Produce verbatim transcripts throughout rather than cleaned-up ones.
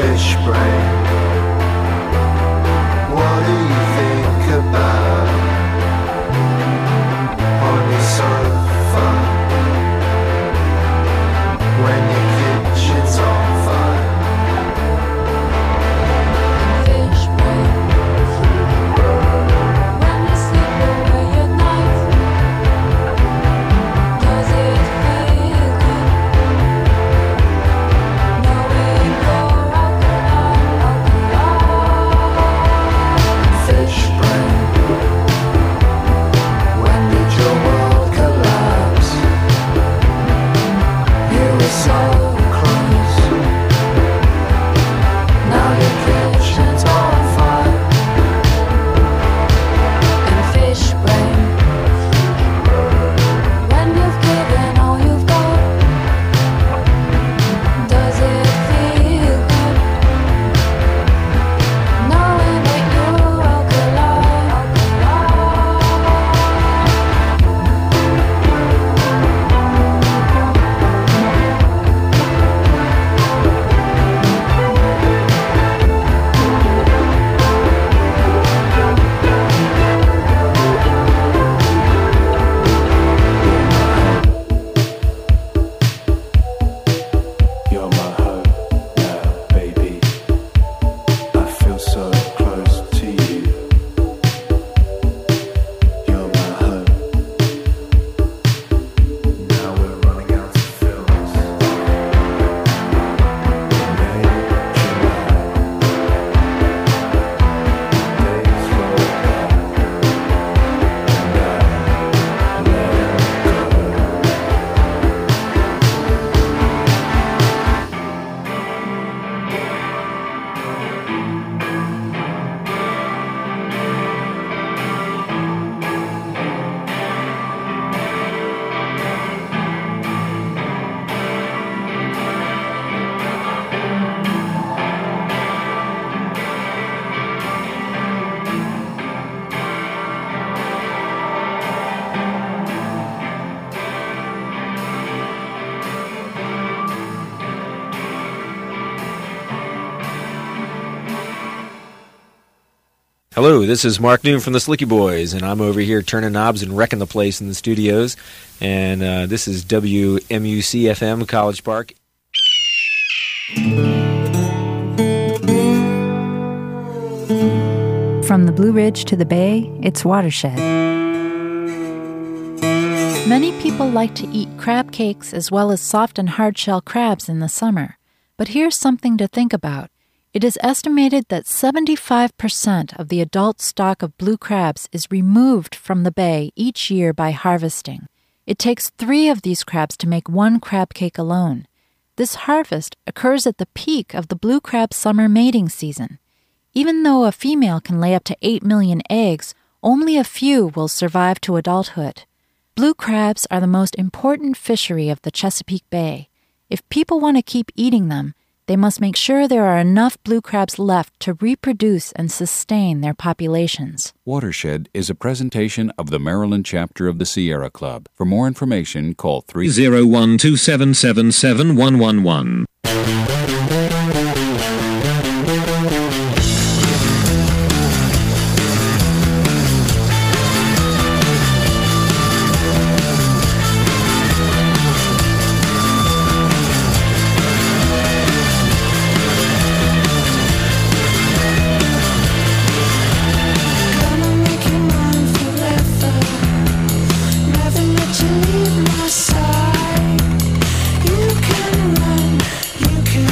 fish brain. What do you think about on your sofa when your kitchen's on fire? Fish brain. When you sleep away at night, does it feel good? Knowing you're alkaline, alkaline. Fish brain. When did your world collapse? You were so close. Now your kitchen's on fire. And fish brain. When you've given all you've got, does it feel good? Knowing that you're alkaline, You're my hope now, baby. I feel so close to you. You're my hope. Now we're running out of films. May, July. Days roll by. And I let go. Hello, this is Mark Noon from the Slicky Boys, and I'm over here turning knobs and wrecking the place in the studios. And uh, this is W M U C F M, College Park. From the Blue Ridge to the Bay, it's Watershed. Many people like to eat crab cakes as well as soft and hard-shell crabs in the summer. But here's something to think about. It is estimated that seventy-five percent of the adult stock of blue crabs is removed from the bay each year by harvesting. It takes three of these crabs to make one crab cake alone. This harvest occurs at the peak of the blue crab summer mating season. Even though a female can lay up to eight million eggs, only a few will survive to adulthood. Blue crabs are the most important fishery of the Chesapeake Bay. If people want to keep eating them, they must make sure there are enough blue crabs left to reproduce and sustain their populations. Watershed is a presentation of the Maryland chapter of the Sierra Club. For more information, call three zero one two seven seven seven one one one. gonna make you mine forever. Never let you leave my side. You can run, you can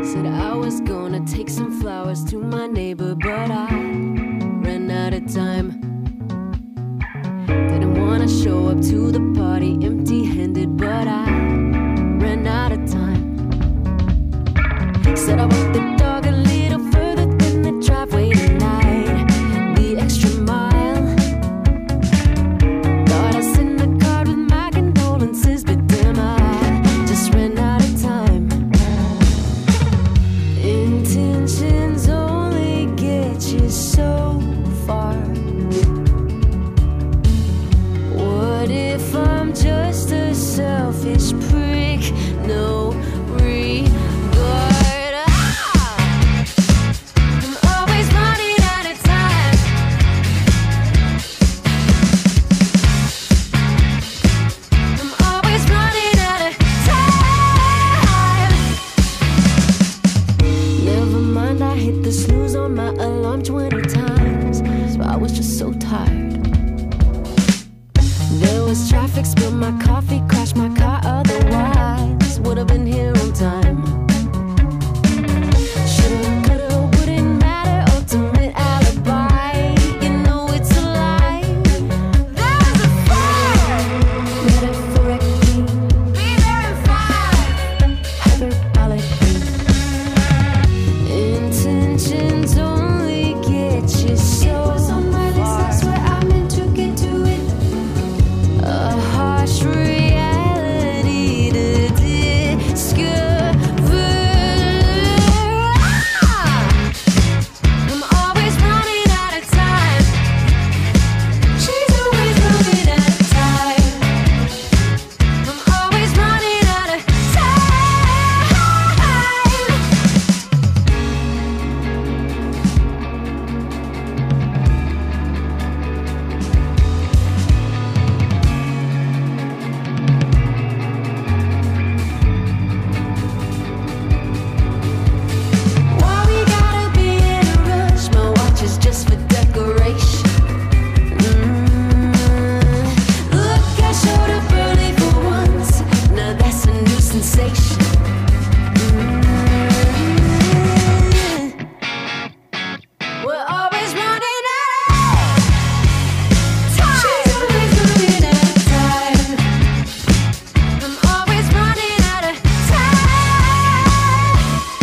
Said I was gonna take some flowers to my neighbor, but I ran out of time. Didn't wanna show up to the party empty-handed, but I ran out of time. Said I walked the dog a little further than the driveway tonight, the extra mile. Thought I sent a card with my condolences, but damn, I just ran out of time. Intentions only get you so far. What if I'm just a selfish prick? No regard. Ah! I'm always running out of time. I'm always running out of time. Never mind, I hit the snooze on my alarm twenty times, so I was just so tired. There was traffic, spilled my coffee, crashed my car, otherwise would have been here on time. Shoulda, coulda, wouldn't matter, ultimate alibi. You know it's a lie. There was a fire, metaphorically. Be there in five, hyperbolically. Intentions only get you so far. It was on my list, that's where I meant to get to it. A harsh reality to discover. Ah! I'm always running out of time. She's always running out of time. I'm always running out of Why we gotta be in a rush? My watch is just for decoration. Mm. Look, I showed up early for once. Now that's a new sensation. Mm. We're always running out of time. She's always running out of time. I'm always running out of time.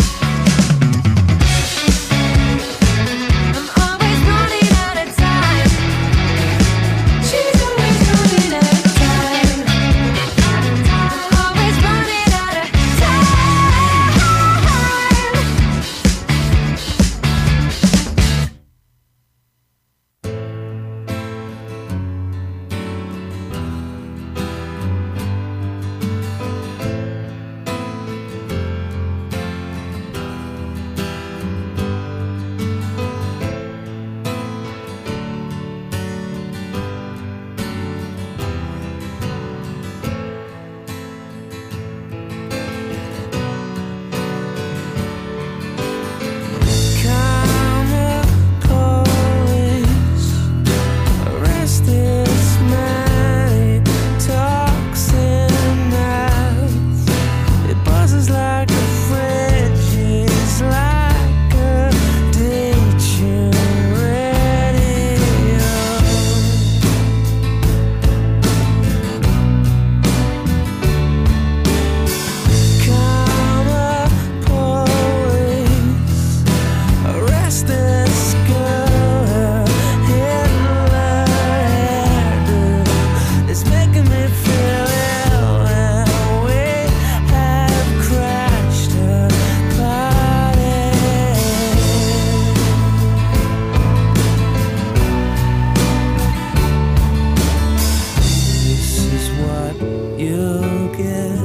I'm always running out of time. She's always running out of time. I'm always running out of time. Karma police, arrest this man, talks in mouth. It buzzes like a fridge, it's like a ditching radio. Karma police, arrest this girl, Hitler hairdo. It's making me feel ill, and we have crashed a party. This is what you'll get.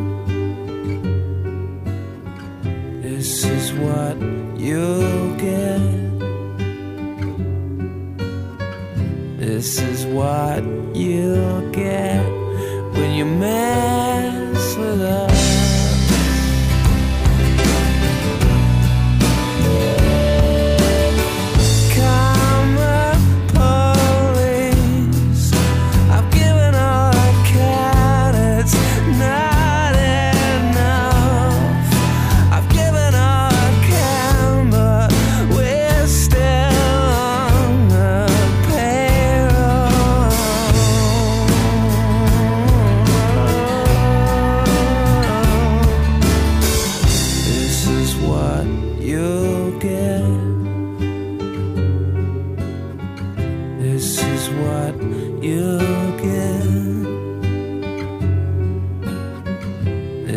This is what you'll get. This is what you'll get when you mess with us. Karma police, I've given all I can, it's not enough. I've given all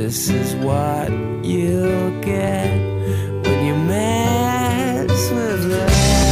This is what you'll get when you mess with love.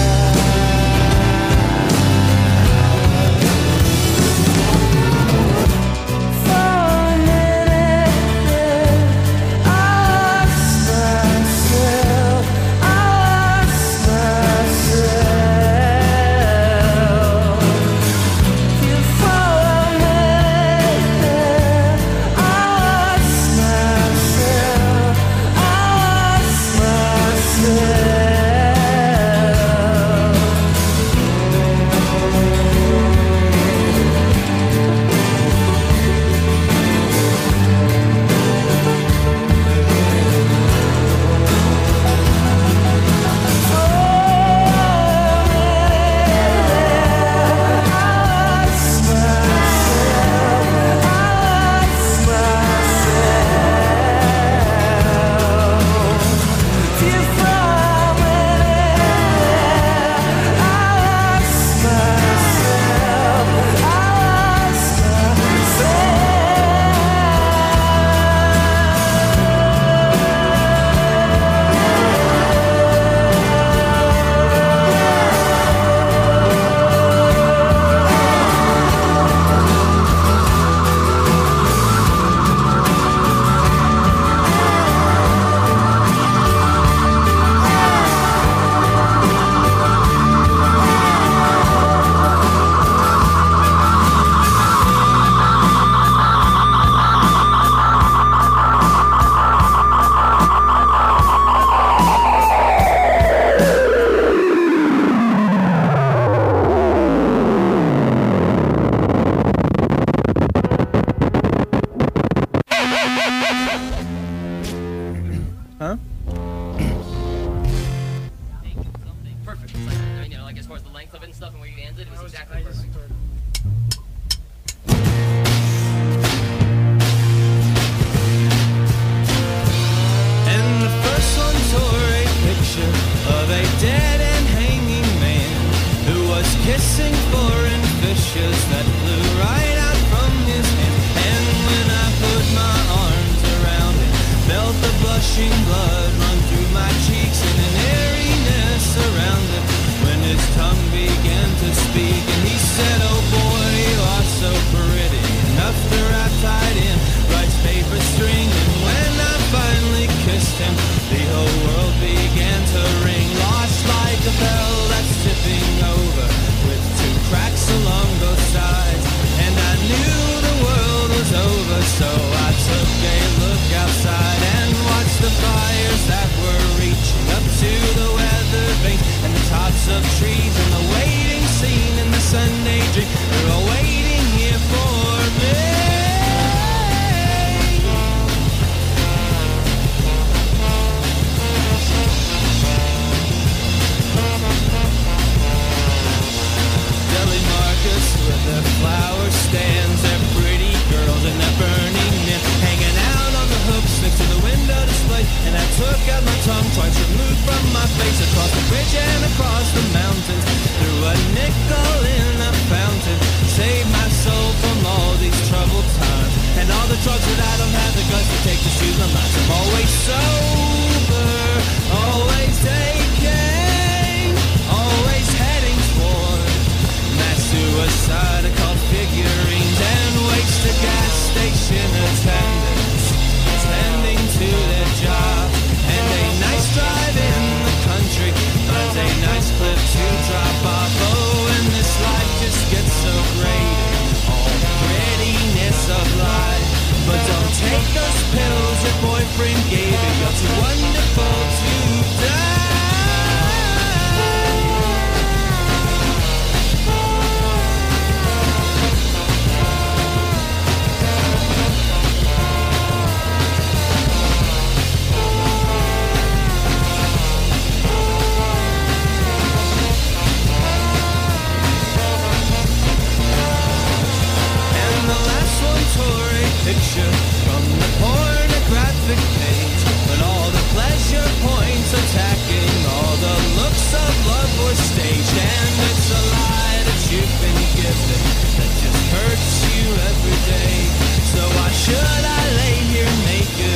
Huh? Perfect. It's like, I mean, you know, like as far as the length of it and stuff and where you ended, it was exactly perfect. And the first one tore a picture of a dead and hanging man who was kissing foreign fishes that flew right out from his hand. And when I put my arms around it, felt the blushing blood run through my cheeks and an airiness around it. When his tongue began to speak and he said, "Oh boy, you are so pretty, enough to wrap tied in rice paper string." And when I finally kissed him, the whole world began to ring, lost like a bell that's tipping over with two cracks along both sides. And I knew the world was over, so I took a look outside and watched the fires that were reaching up to the weather vane and the tops of trees and the waiting scene in the Sunday dream. They're all waiting here for me. Deli Marcus with their flower stands, their pretty girls and their burning men hanging out on the hooks next to the window display. And I took out my tongue, twice removed from my face, across the bridge and across the mountains, threw a nickel in a fountain, saved my soul from all these troubled times and all the drugs that I don't have the guts to take to soothe my mind. I'm always sober, always taking, always heading toward mass suicide called figurines and wasted gas station attendants attending to their job. And a nice drive in the country, but a nice clip to drop off. Oh, and this life just gets so great, all prettiness of life. But don't take those pills your boyfriend gave you, you're too wonderful to die. Picture from the pornographic page, but all the pleasure points attacking, all the looks of love were staged. And it's a lie that you've been given that just hurts you every day. So why should I lay here naked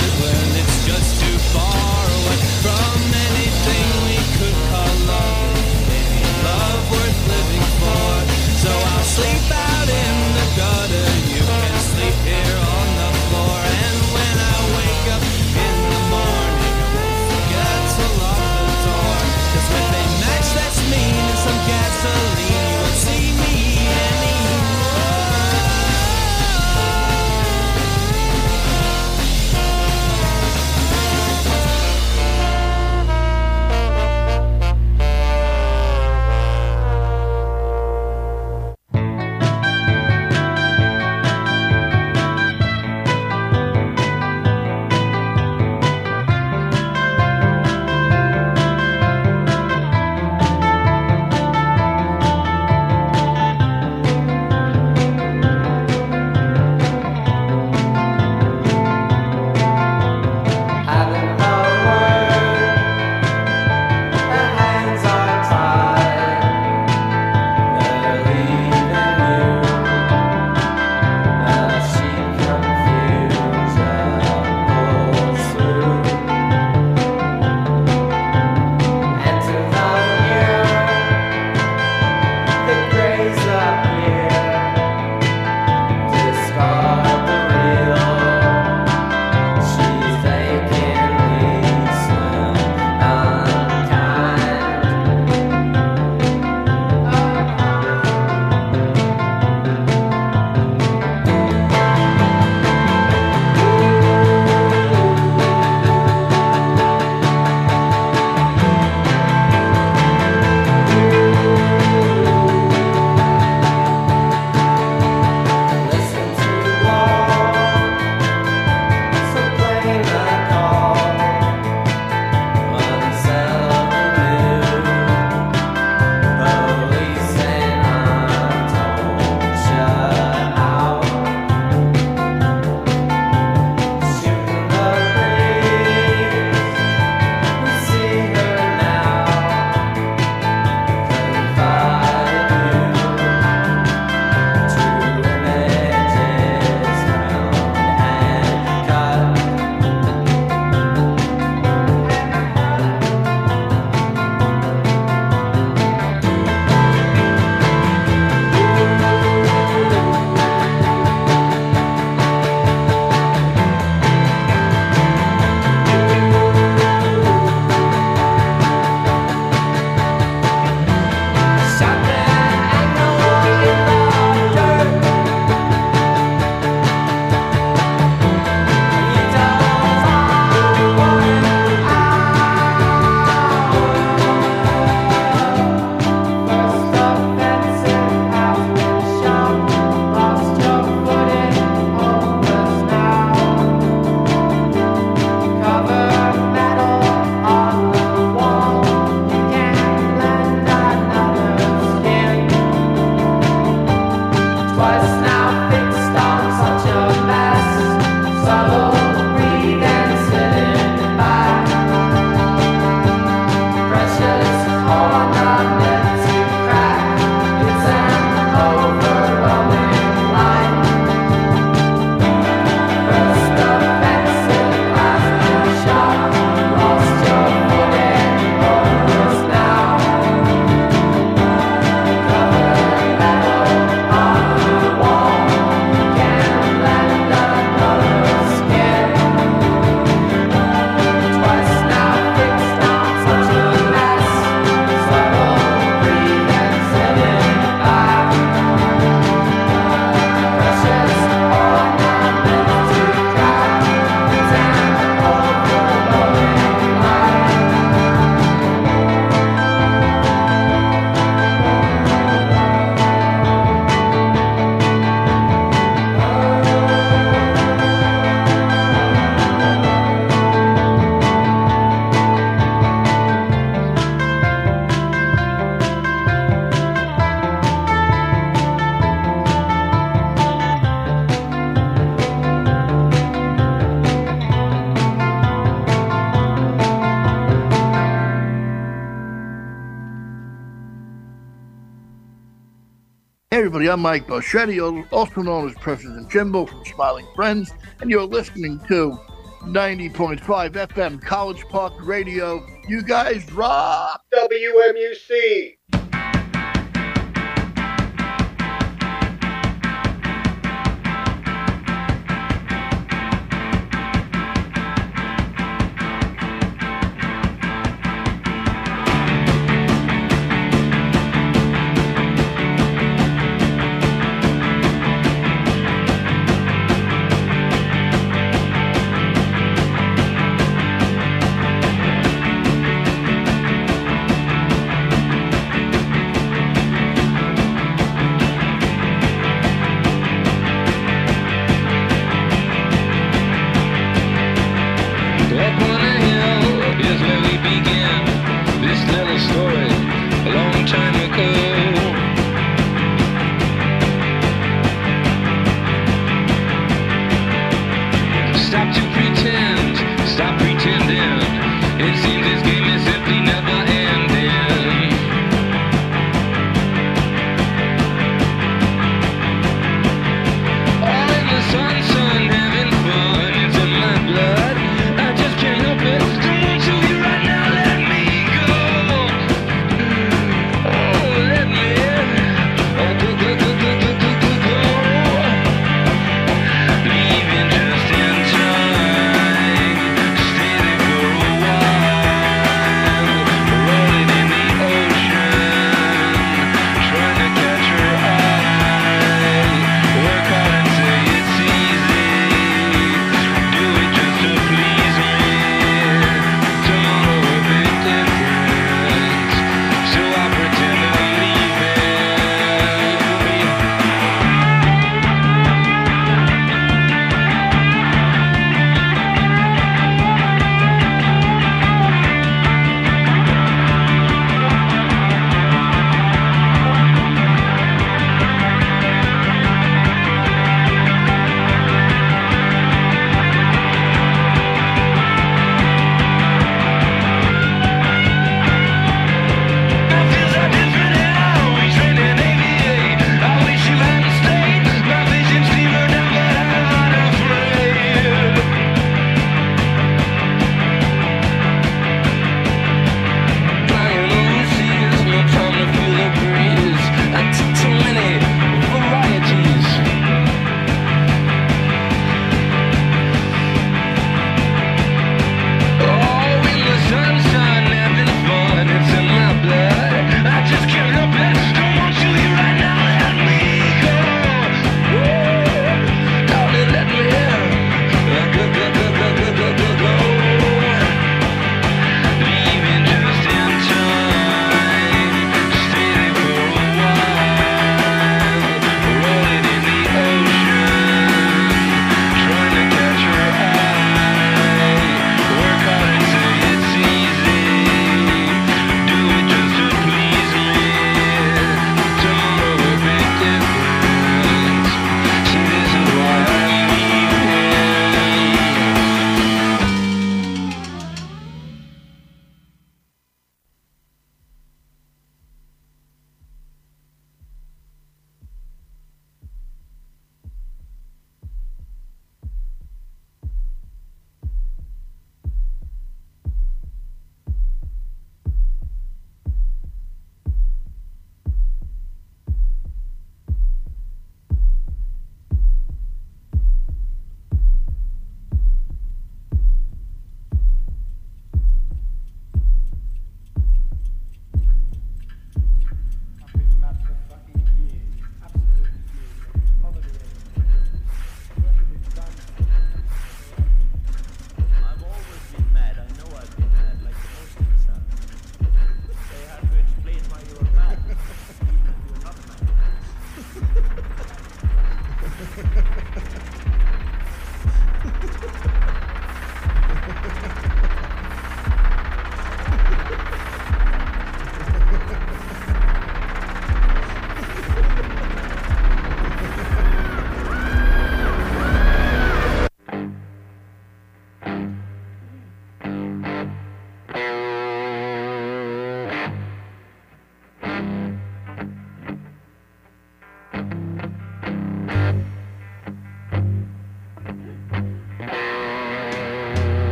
everybody, I'm Mike Boschetti, also known as President Jimbo from Smiling Friends, and you're listening to ninety point five F M College Park Radio. You guys rock! W M U C!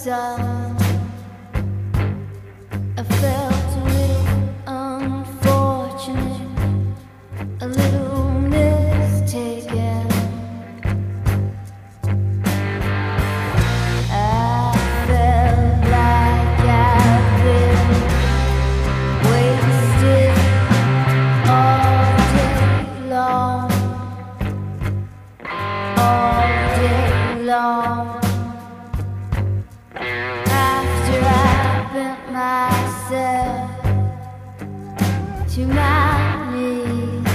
sun. I felt a little unfortunate, a little mistaken. I felt like I've been wasted all day long, all day long. After I bent myself to my knees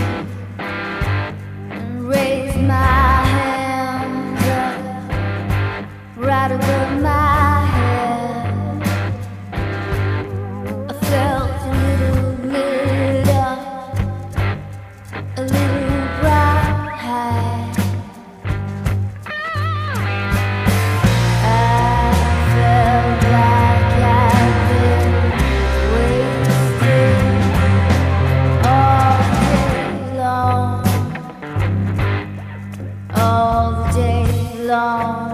and raised my hands up right above my head, I felt a little lit up, a little bright. I felt like I'd been wasted all day long, all day long.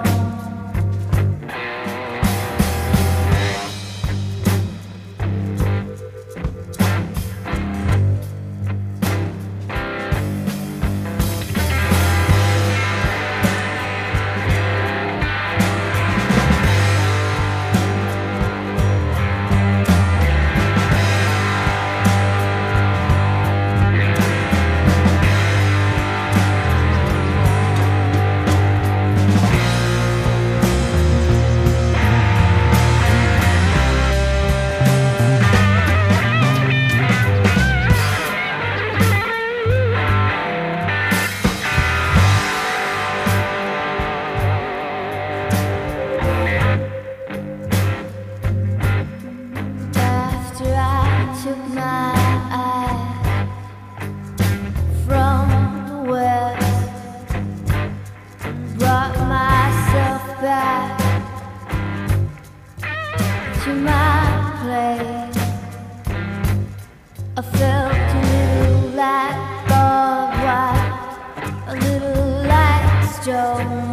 After I took my eyes from the west, brought myself back to my place, I felt a little like barbed wire, a little like stone.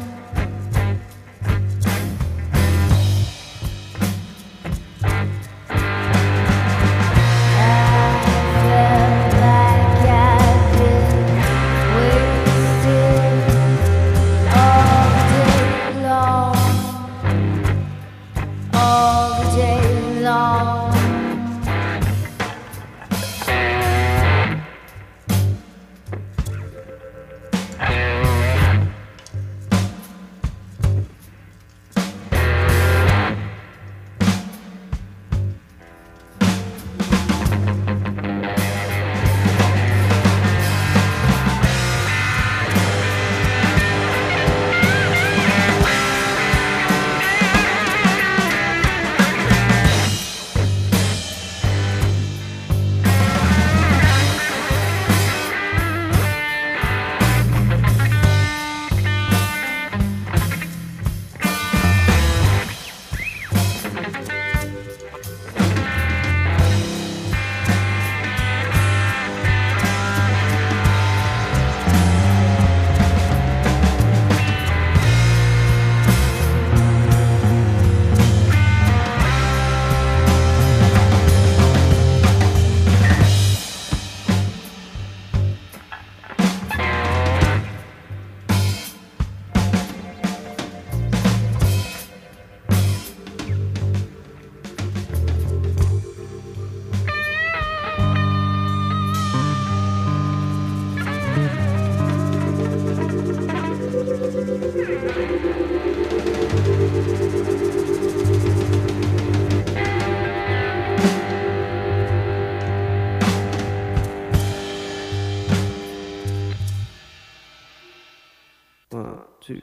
One, two.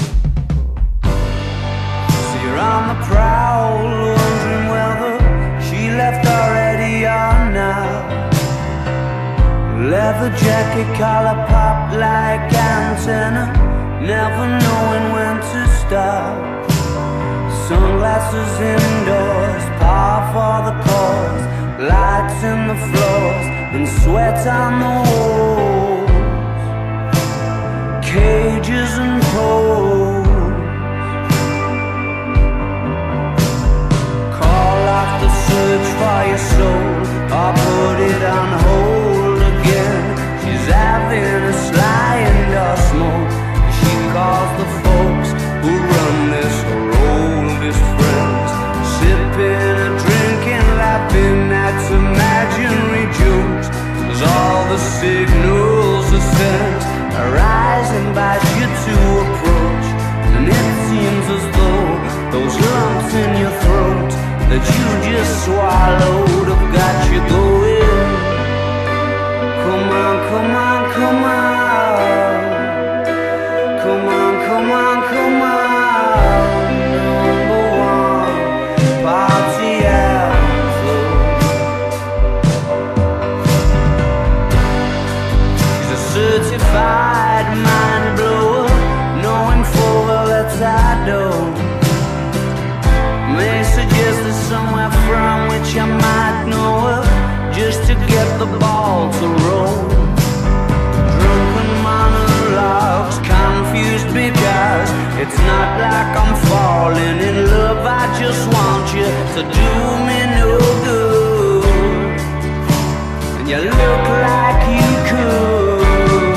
So you're on the prowl, wondering whether she left already or not. Leather jacket, collar pop like antenna, never knowing when to stop. Sunglasses indoors, par for the cause, lights in the floors and sweat on the walls. Cages and poles, It's not like I'm falling in love, I just want you to do me no good. And you look like you could.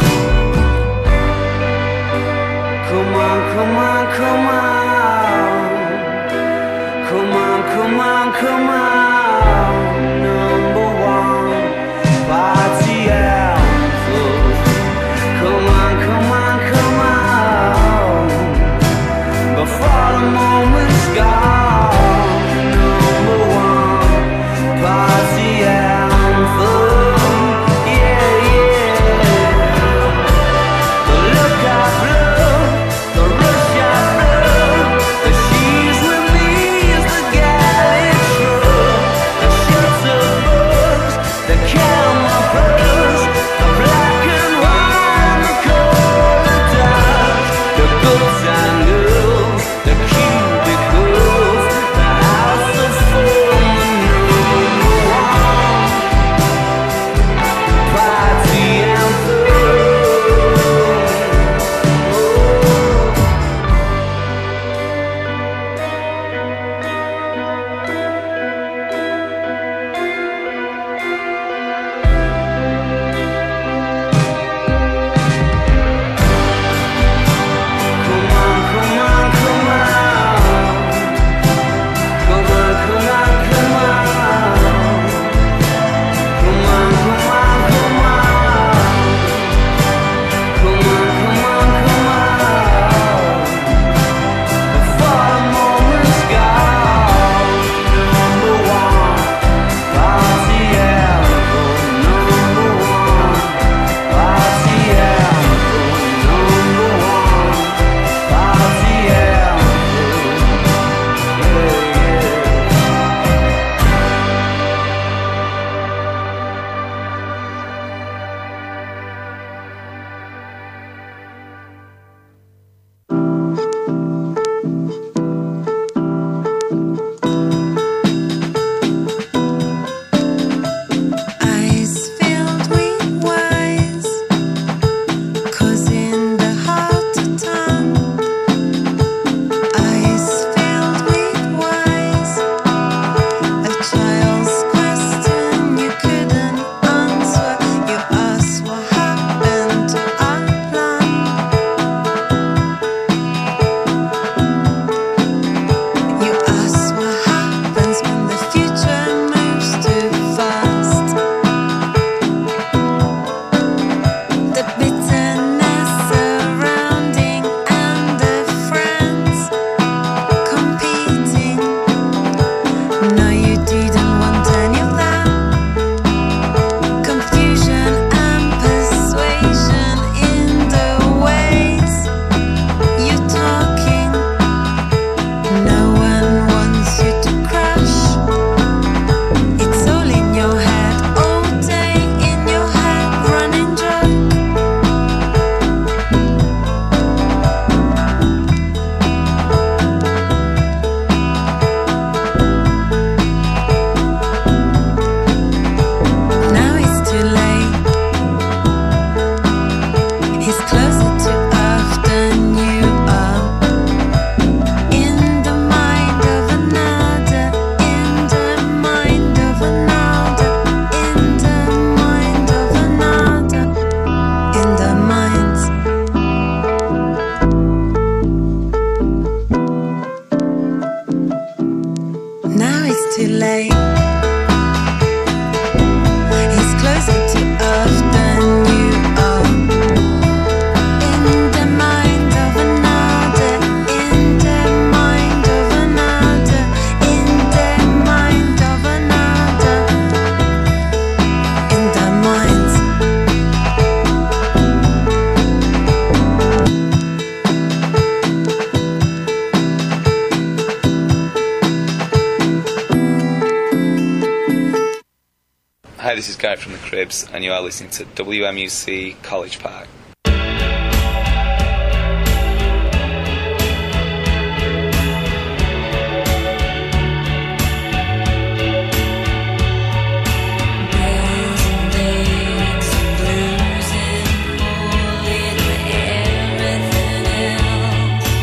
Come on, come on, come on. Come on, come on, come on. Number one party anthem. Come on, come on, come on. Before the moment's gone. Number one party anthem. Yeah, yeah. The look I blow, the rush I blow, the she's with me is the galley truck, the shelter buzz, the camera buzz, the black and white, the color dust, the goods and girls, the cubicles, the house of fun, number one party anthem. Come on, come on, come on. Come on, come on, come on. Come on, come on, come on. Come on, come on, come on. Before the moment's gone. Number one party anthem. Number one party anthem. Number one party anthem. Yeah, yeah. Eyes filled with wise, 'cause in the heart of time, eyes filled with wise, a child's question you couldn't answer. You asked what happened to our plan. You asked what happens when the future moves too fast. The bitterness surrounding and the friends competing. No, you didn't want any of that. Confusion and persuasion in the ways you're talking. No one wants you to crash. It's all in your head, all day in your head, running drunk. Now it's too late. He's closer to earth than you are. In the mind of another, in the mind of another, in the mind of another, in the minds. Now it's too late. He's closer to earth than you are. In the mind of another, in the mind of another, in the mind of another, in the minds. Hi, this is Guy from the Cribs, and you are listening to W M U C College Park. Blues and blues and all in everything else.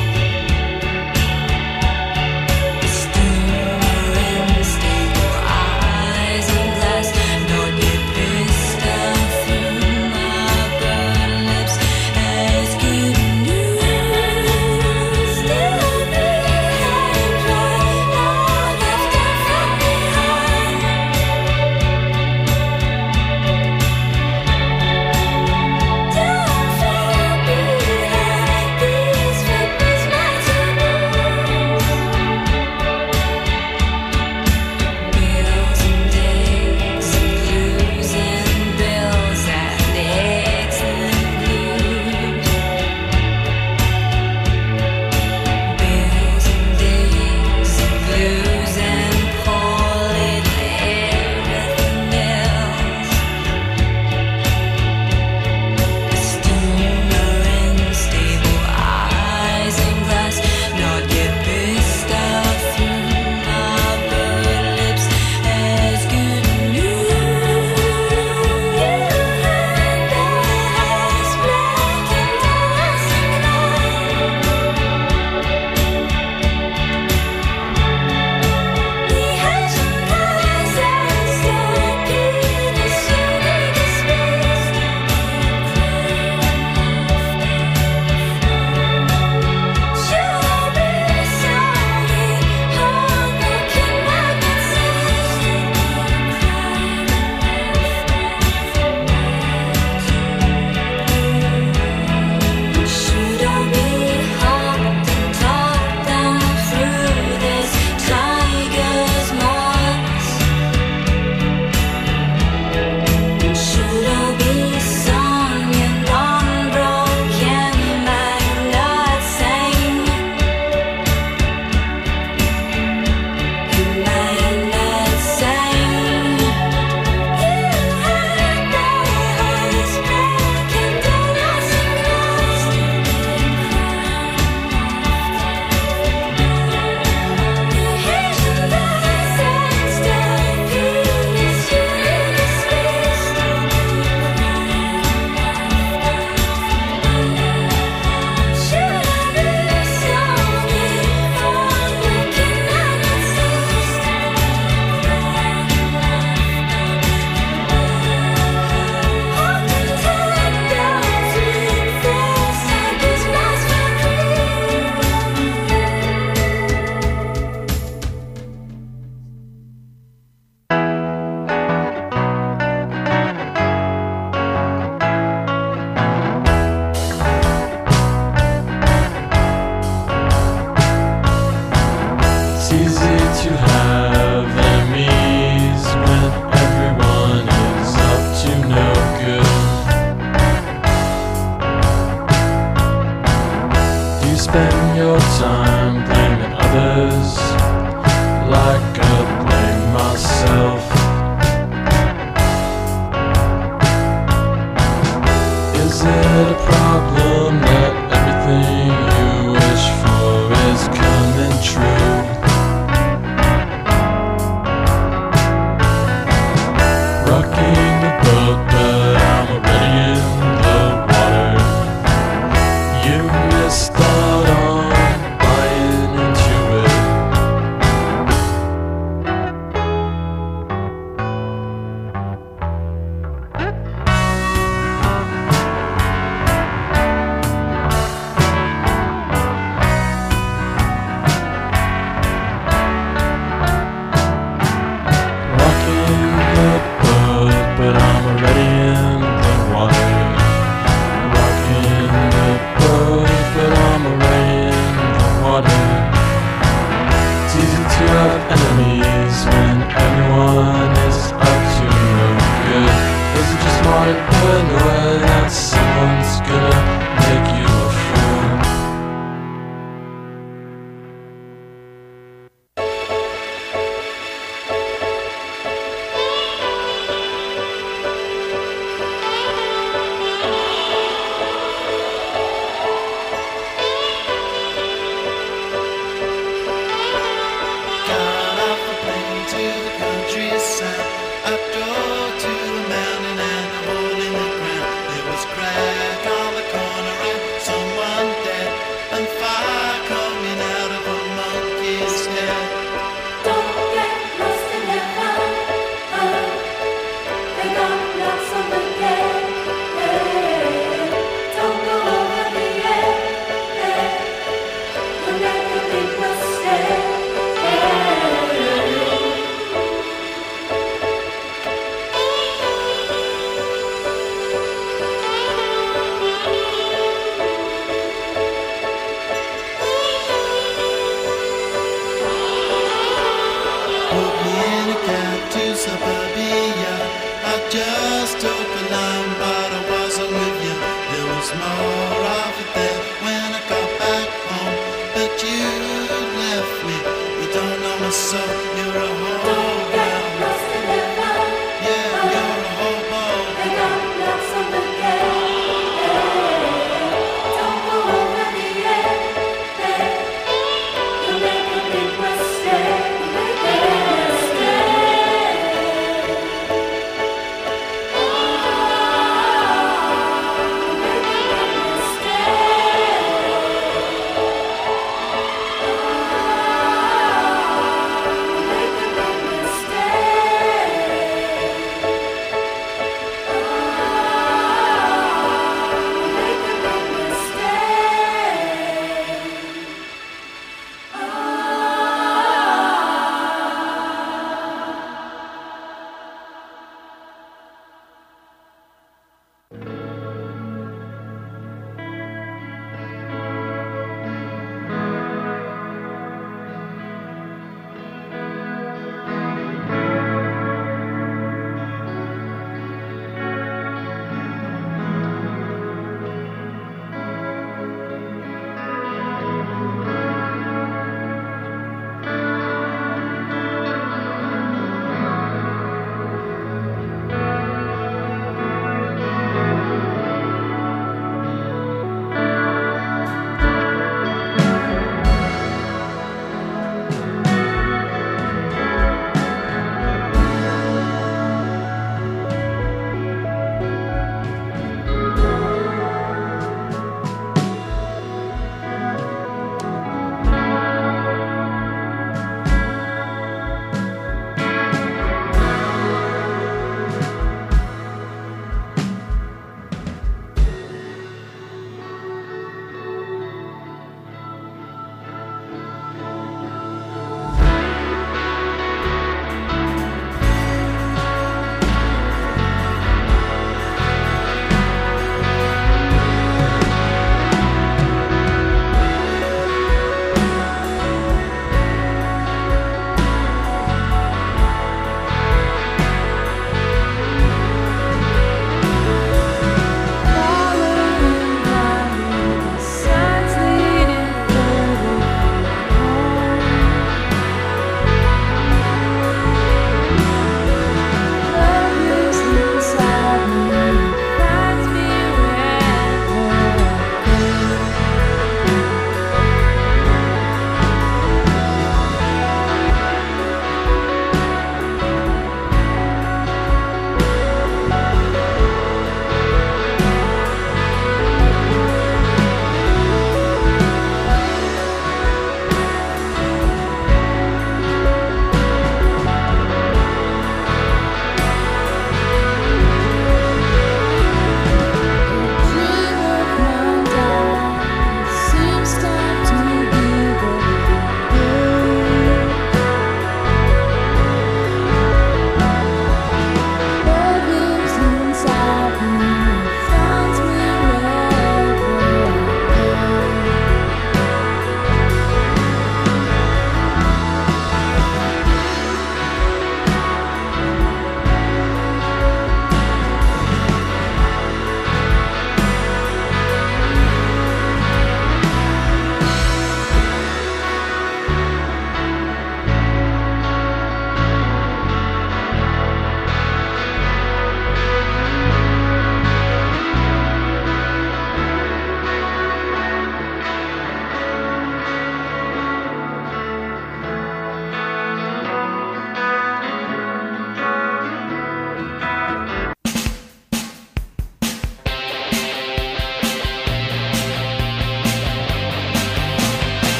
Wasting your time blaming others like I blame myself. Is it a problem that everything you wish for is coming true? Rocking the boat, but I'm already in the water. You missed out on buying into it.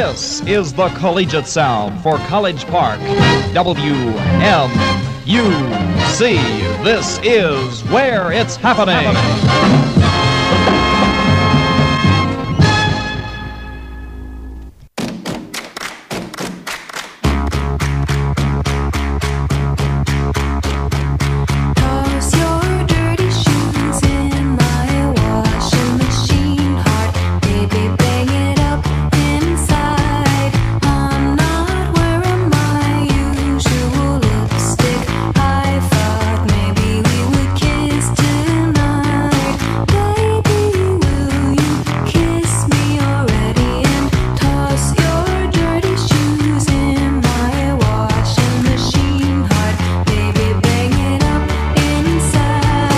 This is the collegiate sound for College Park, W M U C. This is where it's happening. Toss your dirty shoes in my washing machine, heart, baby, bang it up inside. I'm not wearing my usual lipstick. I thought maybe we would kiss tonight. Baby, will you kiss me already and toss your dirty shoes in my washing machine, heart, baby, bang it up inside.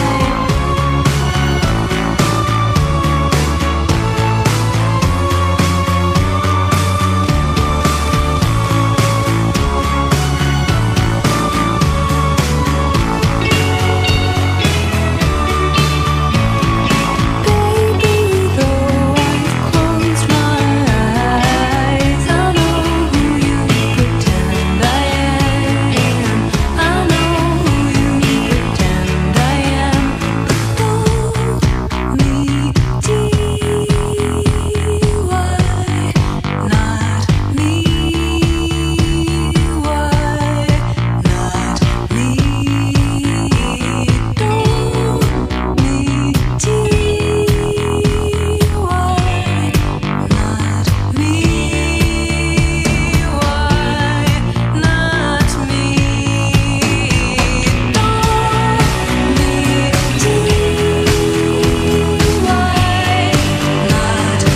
Baby, though I've closed my eyes, I know who you pretend I am. I know who you pretend I am. But me, D Y, not me. Why not me? Don't me, D Y, not me. Why not me? Don't me, D Y, not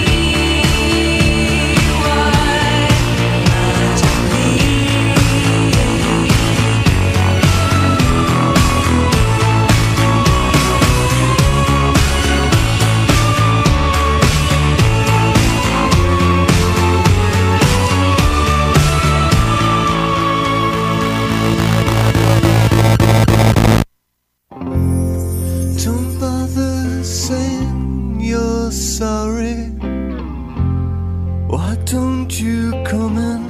Don't bother saying you're sorry. Why don't you come in?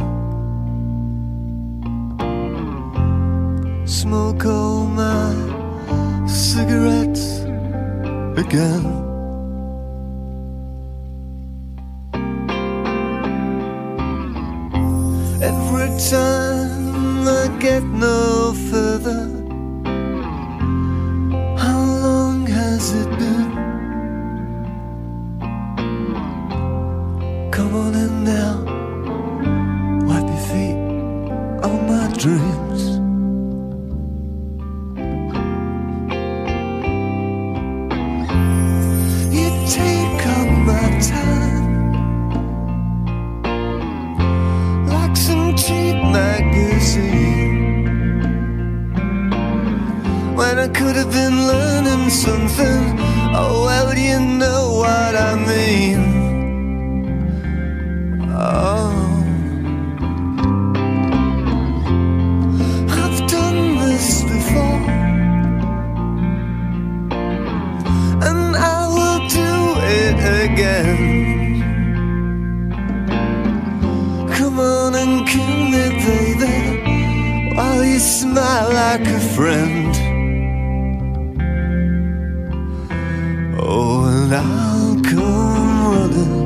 Smoke all my cigarettes again. Every time I get no further, how long has it been? Come on in now, wipe your feet on my dreams. You take up my time like some cheap magazine, when I could have been learning something. Oh, well, you know what I mean. Oh, I've done this before, and I will do it again. Come on and kill me, baby, while you smile like a friend. Oh, and I'll come running,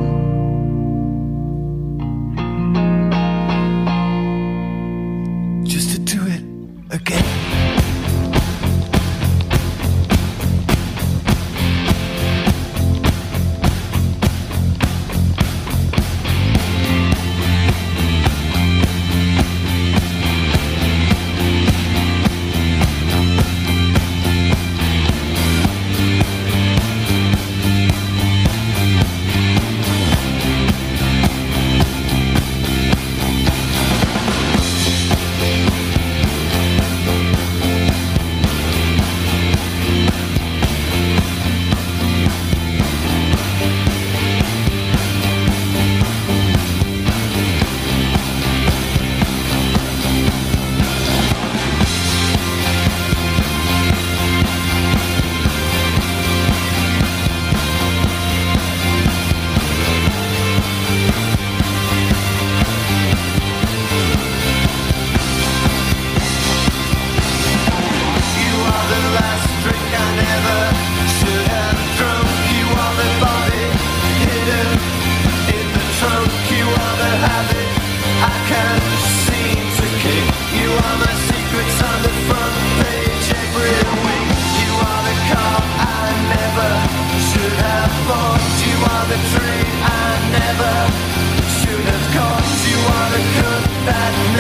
just to do it again.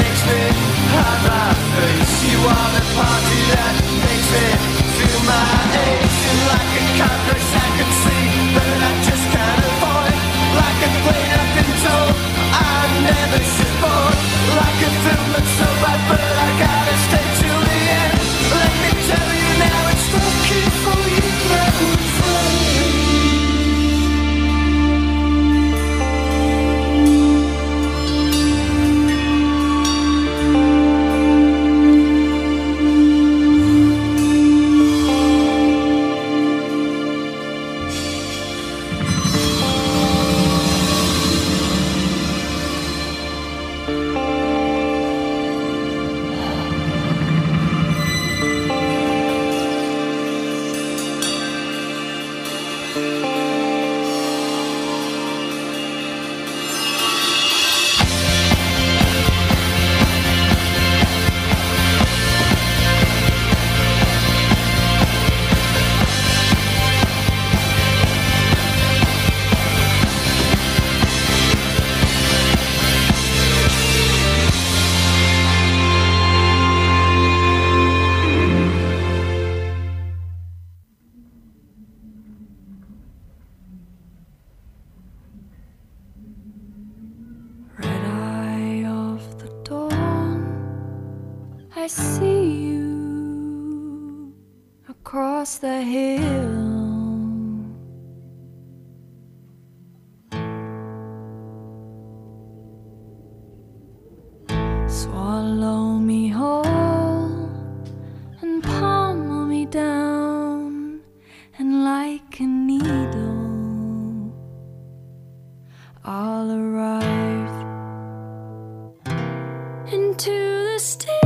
makes me hide my face. You are the party that makes me feel my age. And like a compass I can see, but I just can't avoid. Like a plane I've been told I never should board. Like a film that's so bad, but I gotta stay till the end. Let me tell you now, it's working for you, my old friend. I see you across the hill. Swallow me whole and pummel me down, and like a needle I'll arrive into the still.